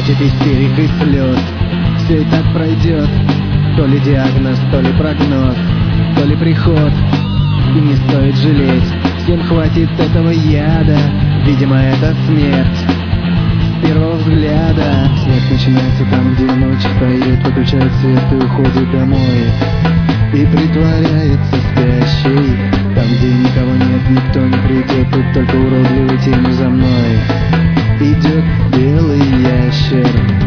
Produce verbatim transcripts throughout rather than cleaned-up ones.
хватит истерик и слез. Все и так пройдет. То ли диагноз, то ли прогноз, то ли приход. И не стоит жалеть, всем хватит этого яда. Видимо, это смерть с первого взгляда. Смерть начинается там, где ночь встает, выключает свет и уходит домой. И притворяется спящей там, где никого нет, никто не придет. Тут только уродливые тени за мной. Идет белый ящер.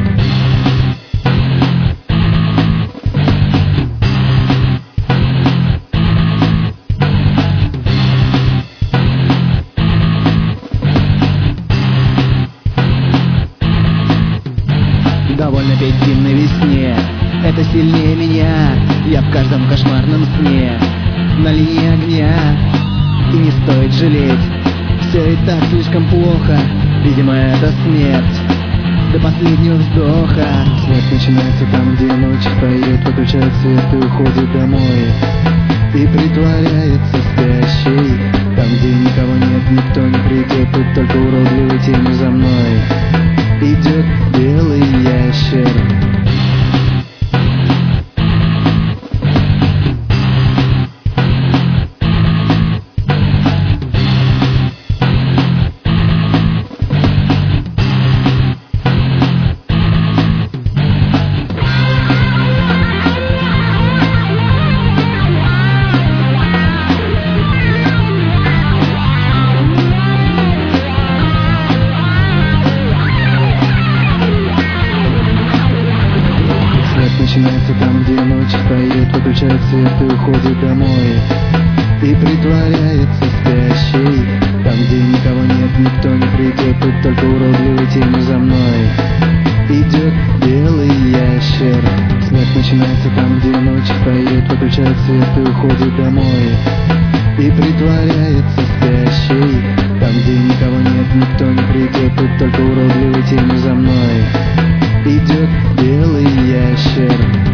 Довольно петь гимн весне, это сильнее меня. Я в каждом кошмарном сне на линии огня. И не стоит жалеть, все и так слишком плохо. Видимо, это смерть до последнего вздоха. Смерть начинается там, где ночь встает, выключает свет и уходит домой. И притворяется спящей там, где никого нет, никто не придет. Тут только уродливые тени за мной. Идет белый ящер. Начинается там, где ночь встает, выключает свет и уходит домой. И притворяется спящей там, где никого нет, никто не придет. Тут только уродливые тени за мной. Идет белый ящер. Смерть начинается там, где ночь встает, выключает свет и уходит домой. И притворяется спящей там, где никого нет, никто не придет. Тут только уродливые тени за мной. Идет белый ящер.